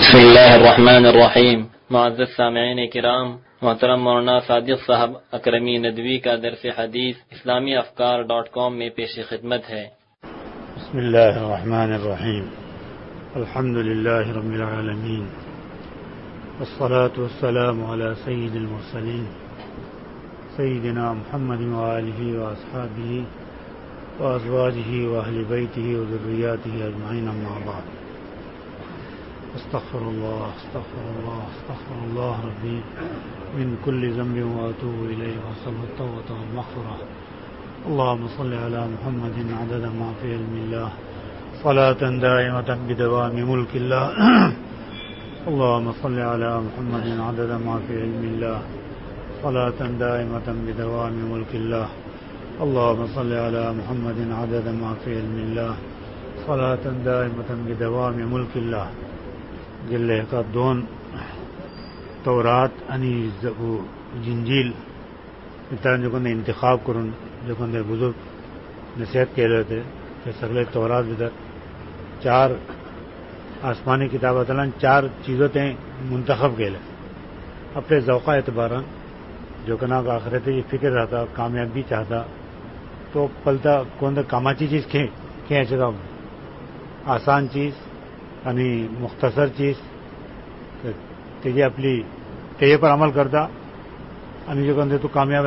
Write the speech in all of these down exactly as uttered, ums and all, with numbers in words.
بسم اللہ الرحمن الرحیم. معزز سامعین کرام، محترم مولانا صادق صاحب اکرمی ندوی کا درس حدیث اسلامی افکار ڈاٹ کام میں پیش خدمت ہے. بسم اللہ الرحمن الرحیم. الحمد للہ رب العالمین والصلاة والسلام علی سید المرسلین سیدنا محمد وآلہ واصحابہ وازواجہ واہل بیتہ وذریاتہ اجمعین، اما بعد. استغفر اللہ استغفر اللہ استغفر اللہ ربی من كل ذنب واتوب الیہ واسألہ التوبۃ والمغفرہ. اللهم صل علی محمد عدد ما فی علم اللہ صلاة دائمة بدوام ملک اللہ. اللهم صل علی محمد عدد ما فی علم اللہ صلاة دائمة بدوام ملک اللہ. اللهم صل علی محمد عدد ما فی علم اللہ صلاة دائمة بدوام ملک اللہ. گلے کا دون تورات انی جنجیل اتنا جو نے انتخاب کرن جو نے بزرگ نصیحت کہہ رہے تھے کہ سگلے تورات بدر چار آسمانی کتاب تعالیٰ چار چیزوں تے منتخب کہہ لے اپنے ذوقہ اعتبارا جو کنا کا آخرت یہ فکر رہتا کامیابی چاہتا تو پلتا کون کاماچی چیز کھینچ رہا ہوں، آسان چیز یعنی مختصر چیز تجھے اپنی تیے پر عمل کرتا یعنی جو کہتے تو کامیاب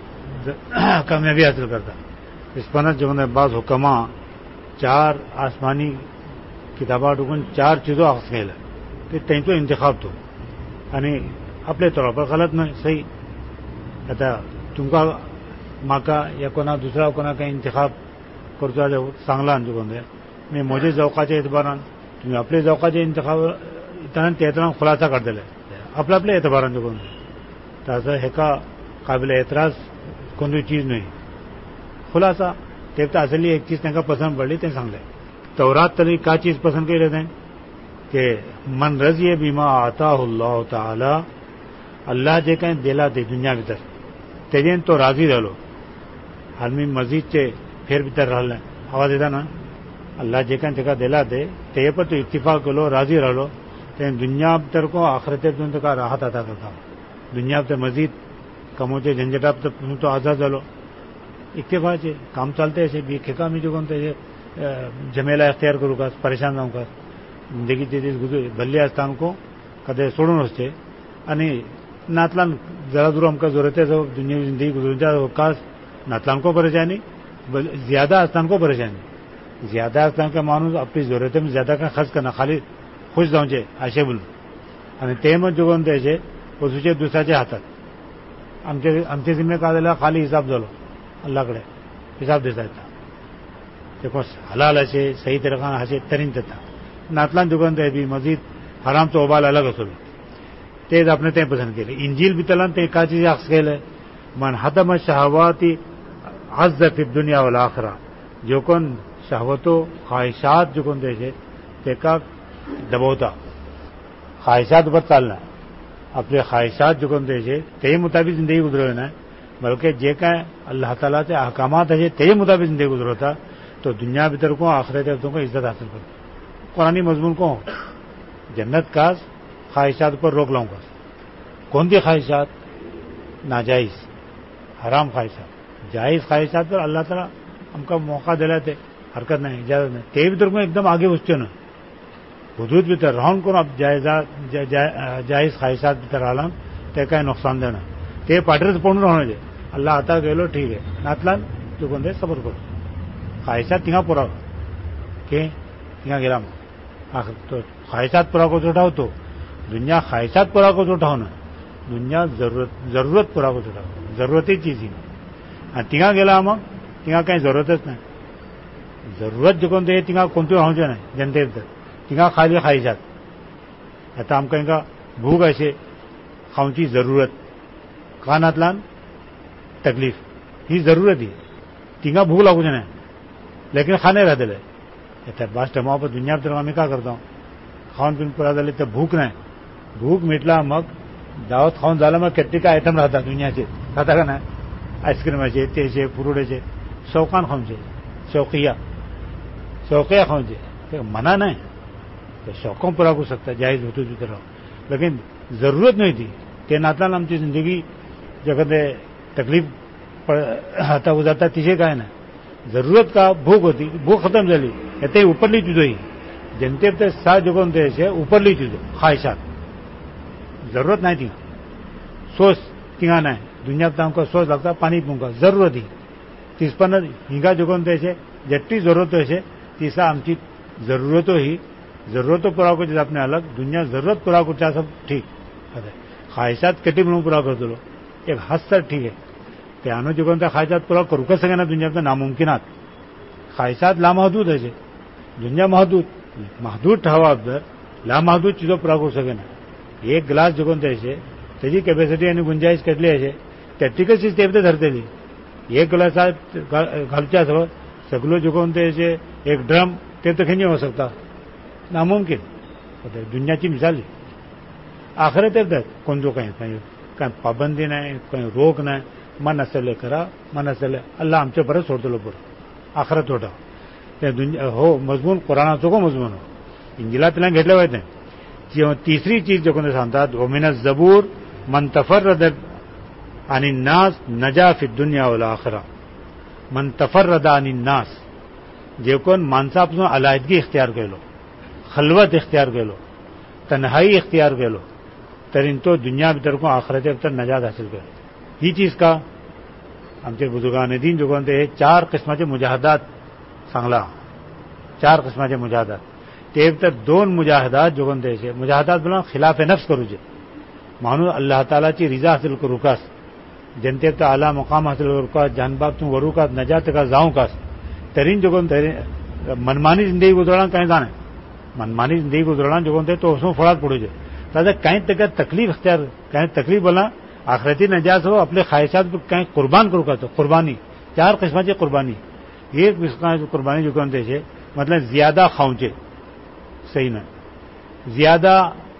کامیابی حاصل کرتا. اس پر جو بعض حکمہ چار آسمانی کتابات ڈکن چار چیزوں عکس کھیل ہے تین تو انتخاب تو یعنی اپنے طور پر غلط میں صحیح کہتا تم کا ماں کا یا کونا دوسرا کونا کا انتخاب کرتا جو سانگلان جو کہتے میں مجھے ذوقات اعتباران تمہیں اپنے ذوقات انتخاب اتنا اتنا خلاصہ کر دے اپنے اپنے اعتباران جو کہتے تازہ ہے کا قابل اعتراض کون چیز نہیں خلاصہ تیرتا اصلی ایک چیز کا پسند پڑ لی تین سانگ لے تورات تلی کا چیز پسند کر لیتے ہیں کہ من رضی بیما آتا اللہ تعالی اللہ جے کہیں دلا دے دنیا بھیتر تیجین تو راضی رہ لو آدمی مزید چے پھر بھیتر رہ لیں آواز دیتا نا اللہ جے کہیں تکا دلا دے تے پر تو اتفاق لو راضی رہ لو تین دنیا بھیتر کو آخرت تم کا راحت عطا کرتا دنیا بھیتر مزید کموچے جھنجھٹا تو آزاد رہ لو اتفاق ہے کام چلتے ایسے بھی کھیکا میں جو کہتے جھمیلا اختیار کروں گا پریشان رہوں گا زندگی گزر بھلے آستان کو کدے سوڑن ہوتے یعنی ناتلان ذرا دور ہم کا ضرورت ہے دنیا کی زندگی گزر کاش ناتلان کو پریشانی زیادہ آستان کو پریشانی زیادہ آستان کا مانو اپنی ضرورتیں میں زیادہ کا خرچ کرنا خالی خوش جاؤں چے آشے بول یعنی تیم جو کہتے وہ سوچے دوسرا چے ہاتھ ہم سے ذمہ کا دلا خالی حساب دلو اللہ کڑے حساب دیتا تھا دیکھو حلال ہسے صحیح طریقہ ہسے ترین تھا ناتلان جو کہتے بھی مزید حرام تو ابال الگ اصول تیز اپنے تین پسند کے لیے انجیل بھی تلان تے کا چیز عکس کھیل ہے من حتم شہواتی عز فی الدنیا والآخرہ جو کون شہوتوں خواہشات جو کون دے تے کا دبوتا خواہشات پر چالنا اپنے خواہشات جو کون دے تے مطابق زندگی گزرنا ہے بلکہ جے کا اللہ تعالیٰ سے احکامات ہے تے مطابق زندگی گزرتا تو دنیا بھیتر کو آخرت کو عزت حاصل کر قرآنی مضمون کو جنت کا خواہشات پر روک لاؤں گا کون سی خواہشات ناجائز حرام خواہشات جائز خواہشات پر اللہ تعالیٰ ہم کا موقع دلاتے حرکت نہیں اجازت نہیں تے بھیتر کو ایک دم آگے بچتے نا حدود بھیتر رہن کو اب جائز خواہشات بھیتر عالم تے کا نقصان دینا تے پاٹر سے پڑھنا رہنا جائے اللہ آتا کہ لو ٹھیک ہے ناتلان جو کون دے صبر کرو خواہشات تینگا پورا کہ تینگا گرام آخر تو خواہشات پورا کو چوٹاؤ تو دنیا خواہشات پورا کو چوٹاؤ نا دنیا ضرورت ضرورت پورا کو چوٹاؤ ضرورت ہی چیز ہی نہیں تینگا گلا ہم تینگا کہیں ضرورت نہیں ضرورت جو کون دے تینگا کون تو ہوں جو نہیں جنتے تینگا خالی خواہشات ایسا ہم کہیں گا بھوک ایسے کھاؤں چی ضرورت کہاں ناتلان تکلیف ہی ضرورت ہی تینگا بھوک لاگو جو نہیں لیکن کھانے رہتے لے ایسا باس ٹماؤ پر دنیا پر میں کیا کرتا ہوں کھاؤن پین پورا دلے تو بھوک نہیں بھوک میٹلا مگ دعوت کھاؤن ڈالا میں کتنے کا آئٹم رہتا دنیا سے کھاتا کا نا آئس کریم ہے تے سے فروٹ ہے شوقان کھاؤں سے شوقیہ شوقیہ کھاؤں سے منع نہیں تو شوقوں پورا کر سکتا جائز ہوتی تو رہو، لیکن ضرورت نہیں تھی کہ ناتلان ہم زندگی جگہ تکلیف آتا ہو جاتا تیسے کا ہے نا ضرورت کا بھوک ہوتی بھوک ختم جلی اتنے اوپرلی چیزوں ہی جنتے تے سات جگہ سے اوپرلی چیزوں خواہشات ضرورت نہیں تھی سوچ تنگانا ہے دنیا تم کو سوچ لگتا پانی پوں کا ضرورت ہی تیس پر ہنگا جگہ سے جتنی ضرورت ہے تیسا ہم کی ضرورتوں ہی ضرورتوں پورا کر جیسے اپنے الگ دنیا ضرورت پورا کر چاہ سب ٹھیک خواہشات کٹی بڑوں پورا کر دو ایک حد تک ٹھیک ہے کہ آنو جگہ سے خواہشات پورا کرو کر سکے نا دنیا میں ناممکنات خواہشات لامحدود ہے دنیا محدود محدود ہوا لامحدود چیزوں پورا کر سکے نا ایک گلاس جگہ سے تجی کیپیسٹی یعنی گنجائش کٹلی ہے تیٹیکل چیز تیبتے دھرتے لی ایک گلاس گھلچا سب سگلو جگہ سے ایک ڈرم تیب تو نہیں ہو سکتا ناممکن دنیا کی مثال ہے آخرت کون جو کہیں کہیں پابندی نہیں کہیں روک نہیں من اصل کرا من اصل اللہ ہم سے برس چھوڑ دو پورا آخرت ہوتا ہو مضمون قرآن کو مضمون ہو انجیلا تلنگ گھٹلے ہوئے تھے تیسری چیز جو کون سانتا ومن الزبور من تفرد عن الناس نجا فی الدنیا والآخرہ من تفرد عن الناس جو کون مانسا اپنا علیحدگی اختیار کر لو خلوت اختیار کر لو تنہائی اختیار کر لو ترین تو دنیا بھیتر کو آخرت بھیتر نجات حاصل کرے یہ چیز کا ہم سے بزرگان دین جو کہتے ہیں چار قسم کے مجاہدات سانگلا چار قسم کے مجاہدات تیب تک دون مجاہدات جو کہتے ہیں مجاہدات بولا خلاف نفس کرو جے مانو اللہ تعالیٰ کی رضا حاصل کرو کاس جنتے تو اعلیٰ مقام حاصل کرو کاس جان باپ تم ورو کا نجات کا جاؤں کاس ترین جو کہتے منمانی زندگی گزرنا کہیں جانے منمانی زندگی گزرنا جو کہتے تو اس میں فڑات پڑو جائے تازہ کہیں تک تکلیف اختیار کہیں تکلیف بولا آخرتی نجات ہو اپنے خواہشات کو کہیں قربان کرو تو قربانی چار قسم کی قربانی ایک قربانی جو کہتے ہیں مطلب زیادہ خاؤنچے صحیح نہ زیادہ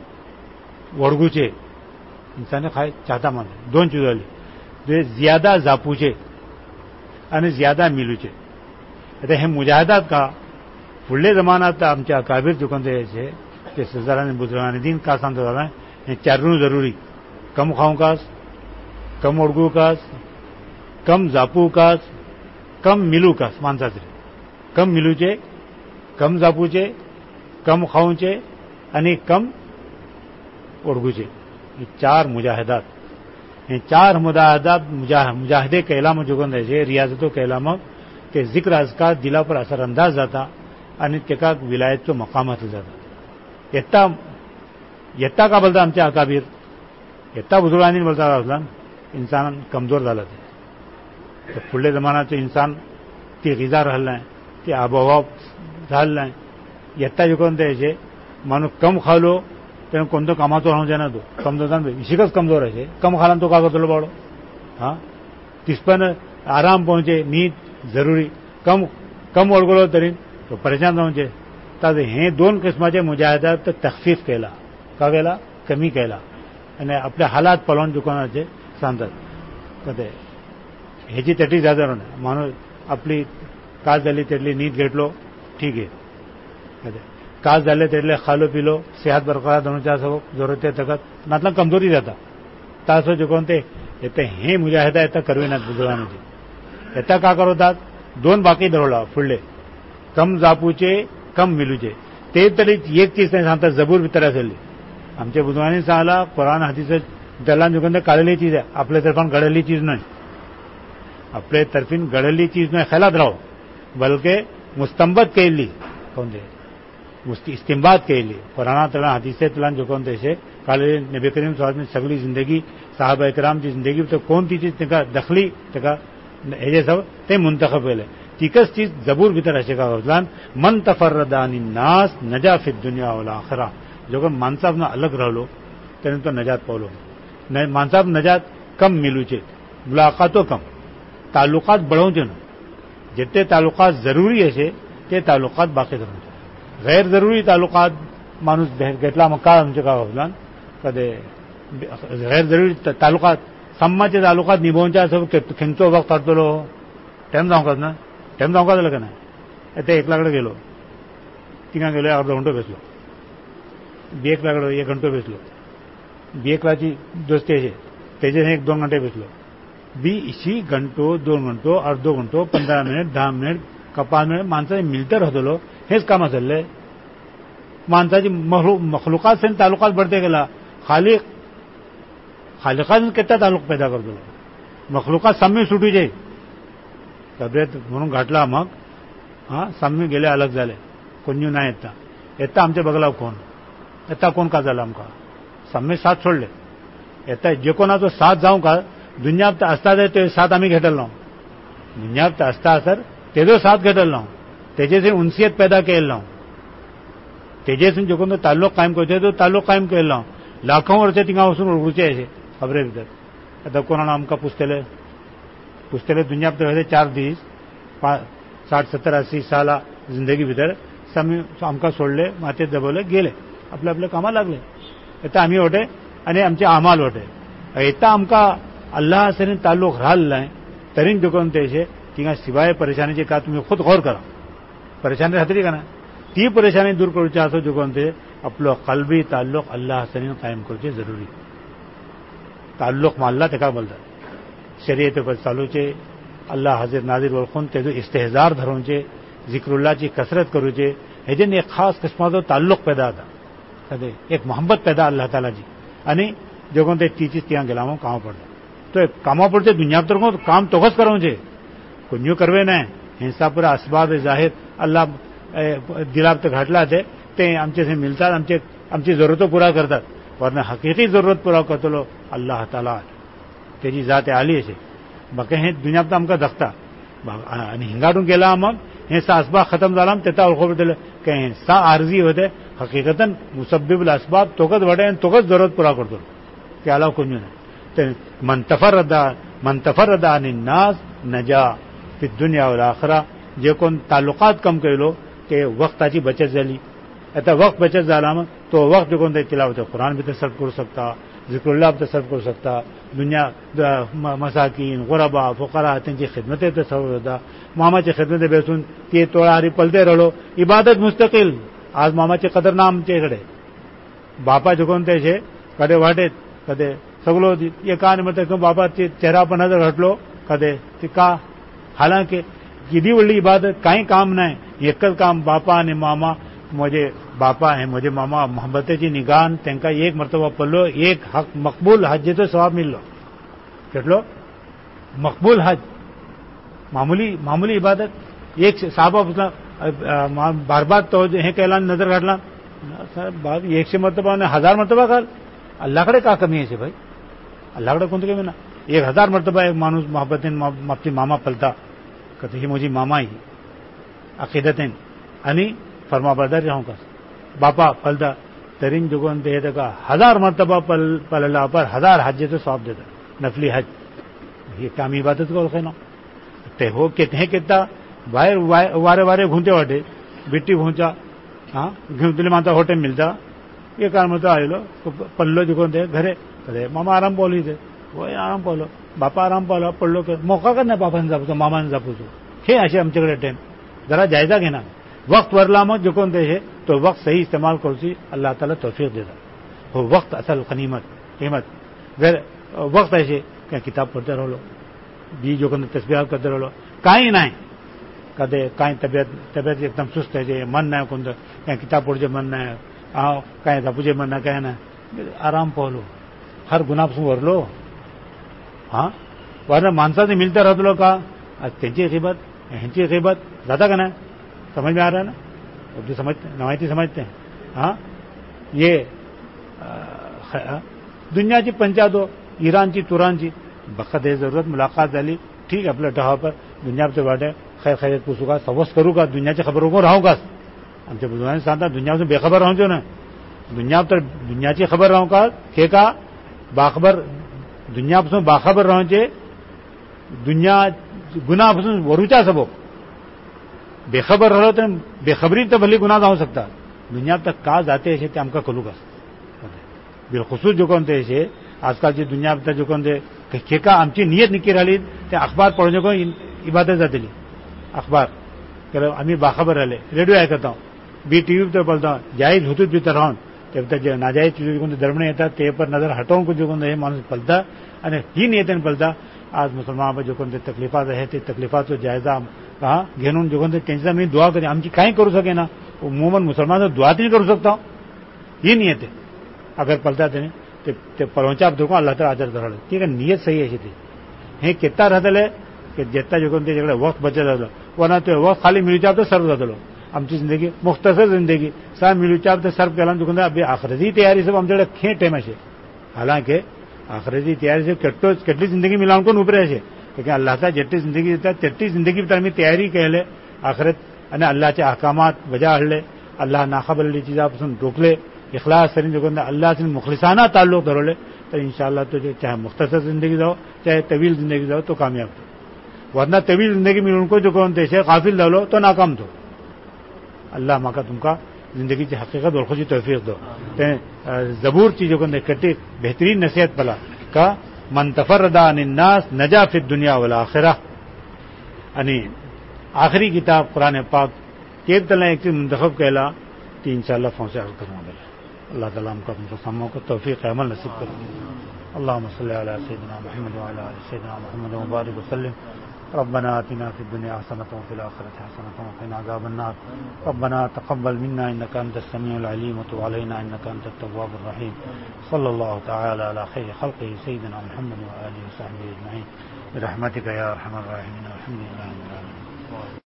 وڑگوچے انسان خواہش چاہتا مان دون چیزوں والی زیادہ زاپوچے اور زیادہ میلوچے ہے مجاہدات کا پڑھلے زمانہ ہم چاہ کابر جو کہتے ہیں کہ سزاران بزرگان دین کا سانت ہے چاروں ضروری کم خاؤں کاس کم اڑگو کاس کم زاپو کاس کم ملو کاس مانسا سے کم ملو چے کم زاپو چے کم خاؤں چے یعنی کم اڑگو چے یہ چار مجاہدات یہ چار مجاہدات مجاہدے کے علامہ جو ہے ریاضتوں کے علامہ کہ ذکر اذکار دلا پر اثر انداز جاتا یعنی کا ولایت کو مقام حاصل جاتا یتا یتا کا بولتا ہم چاہ کابیر یتا بزرگانی بولتا اسلام انسان کمزور ڈالا تھے تو پھلے زمانہ تو انسان کی غذا رہل رہے ہیں کہ آب و ہوا ڈال رہے ہیں یتا جو کون تھے مانو کم کھا لو تو کون تو کما تو رہوں جانا دو کم دو اسی کا کمزور ہے کم کھانا تو کا کرو باڑو ہاں کس پر آرام پہنچے نیند ضروری کم کم اڑ گڑو ترین تو پریشان پہنچے تازہ ہیں دون قسم کے مجاہدات تخفیف کہلا کا کہلا کمی کہلا یعنی اپنے حالات پلون جو کون ہے سانت کہتے ہیچی تٹی زیادہ رہنا مانو اپنی کاس ڈالی تیٹلی نیند گھٹ لو ٹھیک ہے کہتے کاس ڈالے تیٹلے کھا لو پی لو صحت برقرار دونوں چاہ سکو ضرورت ہے طاقت مطلب کمزوری رہتا تاسو جو کون تھے اتنے ہیں مجاہدہ اتنا کروے نہ بزرگان جی اتنا کا کرو تھا دون باقی دروڑا پھڑلے کم زاپوچے کم ملوچے تیز تری ایک چیز نہیں سانتا زبور بھی طرح سے لی ہم سے بزرگانی سالا قرآن حدیث دلان جو کہتے کڑلی چیز ہے اپنے طرفان گڑلی چیز نہیں اپنے طرفین گڑلی چیز نہیں خیالات رہو بلکہ مستمبت کے لیے کون دے استمباد کے لیے قرآن تلان حدیث تلان جو کون تھے کالے نبی کریم صلی اللہ علیہ وسلم سگلی زندگی صحابہ اکرام کی زندگی تو کون تی چیز تکا دخلی تکا ایجے سب تے منتخب پہلے تیکس چیز زبور بھی طرح شکا غزلان من تفرد عن الناس نجا فی الدنیا والآخرہ جو کہ مانصاب نہ الگ رہ لو تین تو نجات پولو مانصاب نجات کم ملو چے ملاقاتوں کم تعلقات بڑھوں چے جتنے تعلقات ضروری ہے تے تعلقات باقی کروں غیر ضروری تعلقات مانوس گٹلا مکہ ہم چکا غزلان کدے غیر ضروری تعلقات سما چے تعلقات نبھونچا سب کھنچو وقت ہر لو ٹائم جاؤں کرنا ٹائم جاؤں کا لگنا ایسے ایک لاکھ گیلو تین گیلو ارد گھنٹوں بیس لو बेकलाकडे एक घंटो बेसलो बेकलाची दोस्ती आहे त्याचे एक दोन घंटे बेसलो बी इशी घंटो दोन घंटो अर्धो घंटो पंधरा मिनिट दहा मिनिट कपाल मिनिट माणसाने मिळतं राहतलो हेच काम चाललंय माणसाची मखलुकात से तालुकात बढ़ते गेला खालिक खालिकात कितना तालुक पैदा करतो मखलुकात साम्य सुटू जाई तब्येत म्हणून घातला मग हा साम्य गेले अलग झाले कोणी नाही येता येता आमच्या बगला कोण येता कोण का झाला आमका साम्य साथ सोडले येता जे कोणाचो साथ जाऊ का दुनियात असता जाय ते साथ आम्ही घेतल ना दुनियात असता सर तेजो साथ घेतल ना तेजेसे उंसियत पैदा केल ना तेजेसून जो कोण ताल्लुक कायम करते तो ताल्लुक कायम केला लाखो वर्ष थिंगा वचून उडकुचे अशे खबरे भितर आतां कोणान आमकां पुसतले पुसतले दुनिया भितर चार दीस साठ सत्तर अस्सी साला जिंदगी भितर सामी आमकां सोडले मातयेत दबवले गेले आपल्या आपल्या कामाक लागले येता आमी वटे आनी आमचे आमाल वटे येता आमकां अल्लाह सरीन ताल्लुक राहलाय तरीन जो कोण तेशे थिंगा सिवाय परेशानीचे का तुमी खुद गौर करा परेशानी खातीर का ना ती परेशानी दूर करचे असो जो कोण ते आपलो कल्बी ताल्लुक अल्लाह सरीन कायम करचे जरुरी ताल्लुक मारला तेका बोलतात शरीयत चालूचे अल्लाह हाजीर नाजीर वळखून तेजो इस्तेहजार धरूचे जिक्रुल्लाची कसरत करूचे हेजेन एक खास किस्माचो ताल्लुक पैदा जाता कदे एक मोहब्बत पैदा अल्लाह तालाची आनी जो कोण ते तीचीच तियां गेला मग कामा पडता तो कामा पडचे दुनिया तर काम तोगच करूचे कुन्यू करवे ना हिंसा पूरा असबाब जाहीर अल्लाह दिलाब तो घाटला ते ते आमचे से मिलतात आमचे आमची जरूरतो पुरा करतात वरना हकीकी जरूरत पुरा करतलो अल्लाह ताला तेजी जात आली अशे बाकी हे दुनियात आमकां धकता आनी हिंगाडून गेला मग हे सा असबाब खतम जाला तेता वळखो पडटले की हे सा आर्जी होते हकीकतन मुसब्बिबुल असबाब तोगच वडे आनी तोगच जरूरत पुरा करतलो ते आला कोणी ना ते मन तफरदा मन तफरदा आनी नास नजा फी दुनिया वल आखिरा जे कोण तालुकात कम केलो ते वक्ताची बचत झाली आता वक्त बचत झाला मग तो वक्त जो कोण ते तिलावत कुरान भितर सर्व करू शकता जिक्रुल्लाह भितर सर्व करू शकता दुनिया मसाकीन गुरबा फुकरा त्यांची खिदमत भितर सर्व होता मामाची खिदमत बेसून ते तोळारी पलते रलो इबादत मुस्तकिल आज मामाचे कदर ना आमचेकडे बापा जो कोण तेशे कदे वाटेत कदे सगलो एकाने म्हणते बापाचे चेहरा पण नजर हटलो कदे ती का हालांकि किती व्हडली इबादत काही काम नाही एकच काम बापा आणि मामा म्हजे बापा हे म्हजे मामा मोहब्बतेची निगान तांकां एक मर्तबा पडलो एक हक मकबूल हजेचो सवाब मिळलो केटलो मकबूल हज मामुली मामुली इबादत एक साहबा बार बार तो हे केला नजर घातला साहेब एकशे मर्तबा आणि हजार मर्तबा घाल अल्लाकडे का कमी आहे भाई अल्लाकडे कोणतं कमी ना एक हजार मर्तबा एक माणूस मोहब्बतेन आपली मामा पलता कधी ही म्हजी मामा ही अकिदतेन आणि फर्माबरदारी राहू का बापा पलता तरीन जुगोन ते का हजार मर्तबा पल पलला पर हजार हजेचो सवाब देता नफली हज ही काम इबादत को ओळखे ना ते हो के हे केता बाहेर वारे वारे घुंते वाटे बिट्टी घुंचा हां घेऊन तुले माता होटे मिलता ये कारण मत आयलो पल्लो जुगोन ते घरे करे मामा आराम पावली ते होय आराम पावलो बापा आराम पावला पडलो की मोका कर नाही बापाने जापूचो मामाने जापूचो हे असे आमच्याकडे टाइम जरा जायजा घेना वक्त वरला मग जो कोण ते तो वक्त सही इस्तेमाल करची अल्लाह ताला तौफीक देता हो वक्त असल गनीमत कीमत अगर वक्त ऐसे क्या किताब पढ़ते रहो बी जो कोण तस्बीह करते रहो काही नाही कदे काही तबियत तबियत एकदम सुस्त है मन नाही कोणतं काय किताब पढ़चे मन नाही आ काय जापूचे मन नाही काय नाही आराम पावलो हर गुन्हापासून वरलो हां वरना माणसाने मिलता राहतलो का आज त्यांची गीबत ह्यांची गीबत जाता का नाही समझ में आ रहा है ना उर्दू समझते नवायती समझते हैं हाँ ये दुनियाची पंचायतो इराणची तुरांची बखत हे जरूरत मुलाकात झाली ठीक आपल्या टहावर दुनियाचं वाटे खैर खैरियत पूछू का सवस करू का दुनियाची खबर को राहू का आमच्या बुजुर्गांनी सांगता दुनियापासून बेखबर राहूचो ना दुनिया तर दुनियाची खबर राहू का हे का बाखबर दुनियापासून बाखबर राहूचे दुनिया गुन्हापासून वरूच्या सबब बेखबर राहिलो तर बेखबरी तर भली गुन्हा जाऊ शकता दुनिया तक का जाते असे ते आमकां कळूक आसता बिलखुसूस जो कोण ते अशे आजकालची दुनिया भितर जो कोण ते खेका आमची नियत निकी राहिली ते अखबार पळोवचे कोण इबादत जातली अखबार केल्यार आमी बाखबर राहिले रेडिओ आयकता बी टीव्ही भितर पळयता जायज हुतूच भितर रावन جب تک ناجائز چیزوں کو درمنے ہوتا تے پر نظر ہٹوں کو جو مانس پلتا અને હી નિયતન પલતા આજ મુસલમાન પર જો કોઈ તકલીફાત રહે તે તકલીફાત તો જાયઝા કहा ઘેનું જો કોઈ ટેન્શન में दुआ करे आमची काही करू सके ना वो मोमन मुसलमान दुआ नहीं करू सकता ये नियत है अगर पलता ते ते परोंचा देखो अल्लाह ताला आदर धरल ठीक है नियत सही है थी हे कितना रहतले कि जितना जो कोणते जगह वक्त बचत रहलो वरना तो वक्त खाली मिलूचा तो सर्व रहतलो आमची जिंदगी मुख्तसर जिंदगी सा मिलूचा तो सर्व केला जो कोणते अभी आखिरती तैयारी सब आमच्याकडे खे टाइम आहे हालांकि आखिरती तैयारी से केटो કેટલી जिंदगी मिलावण उपरे છે કે અલ્લાહ જેટલી જિંદગી દેતા તેટલી જિંદગી તમે તૈયારી કહેલે આખિરત અને અલ્લાહचे अहकामात बजा हडले अल्लाह नाखबरली चीजापासून रोखले इखलास करीन जो अल्लाह से मुखलिसाना ताल्लुक धरवले तो इंशाअल्लाह तो चाहे मुख्तसर जिंदगी जाओ चाहे तवील जिंदगी जाओ तो कामयाब थो वरना तवील जिंदगी में उनको जो कौन देश काफिल डालो तो नाकाम थो अल्लाह माका तुमका जिंदगी की हकीकत और खुशी तौफीक दो जबूर चीजों को कटी बेहतरीन नसीहत पला का मन तफरदा अन्नास नजा फिद दुनिया वल आखिरह अनि आखिरी किताब कुरान पाक केब तला एक मुंतखब कहला तो इंशाअल्लाह फौसे अर्ज करूंगा अल्लाह ताला हमको अपने समों को तौफीक अमल नसीब करे अल्लाहुम्मा सल्ली अला सय्यिदिना मुहम्मद व अला आलि सय्यिदिना मुहम्मद व बारिक व सल्लिम ربنا آتنا في الدنيا حسنة وفي الآخرة حسنة وقنا عذاب النار ربنا تقبل منا إنك أنت السميع العليم وتب علينا إنك أنت التواب الرحيم صلى الله تعالى على خير خلقه سيدنا محمد وآله وصحبه أجمعين برحمتك يا أرحم الراحمين والحمد لله رب العالمين